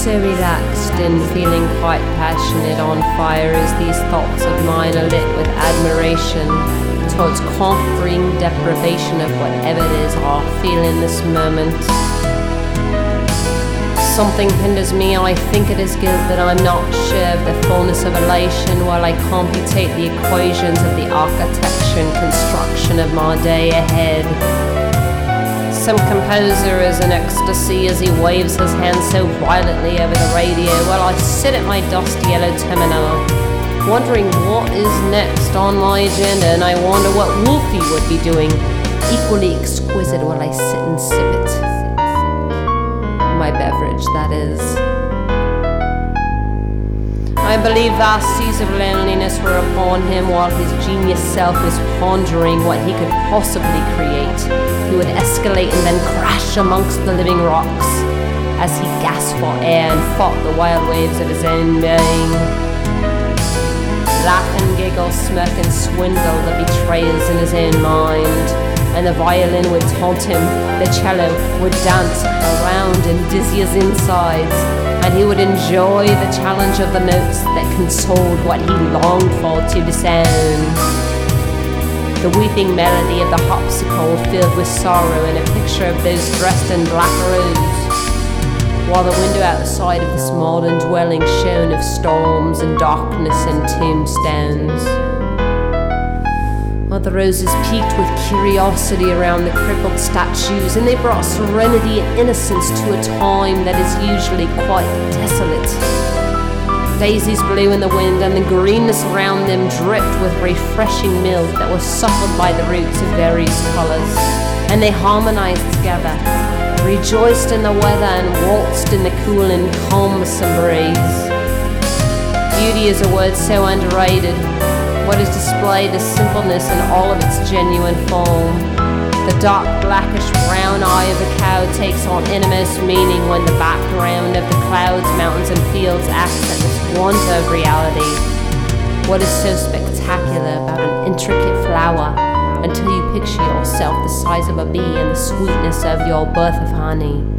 so relaxed and feeling quite passionate, on fire as these thoughts of mine are lit with admiration towards conquering deprivation of whatever it is I feel in this moment. Something hinders me, I think it is guilt that I'm not sure of the fullness of elation while I computate the equations of the architecture and construction of my day ahead. Some composer is in ecstasy as he waves his hand so violently over the radio while I sit at my dusty yellow terminal, wondering what is next on my agenda, and I wonder what Wolfie would be doing, equally exquisite, while I sit and sip it. My beverage, that is. I believe vast seas of loneliness were upon him while his genius self was pondering what he could possibly create. He would escalate and then crash amongst the living rocks as he gasped for air and fought the wild waves of his own being. Laugh and giggle, smirk and swindle the betrayers in his own mind. And the violin would taunt him, the cello would dance around and dizzy his insides, and he would enjoy the challenge of the notes that consoled what he longed for to discern. The weeping melody of the harpsichord filled with sorrow and a picture of those dressed in black robes, while the window outside of this modern dwelling shone of storms and darkness and tombstones. The roses peaked with curiosity around the crippled statues, and they brought serenity and innocence to a time that is usually quite desolate. Daisies blew in the wind, and the greenness around them dripped with refreshing milk that was suckled by the roots of various colours, and they harmonized together, rejoiced in the weather and waltzed in the cool and calmsome breeze. Beauty is a word so underrated. What is displayed is simpleness in all of its genuine form. The dark blackish brown eye of the cow takes on innermost meaning when the background of the clouds, mountains and fields accent this wonder of reality. What is so spectacular about an intricate flower until you picture yourself the size of a bee and the sweetness of your birth of honey?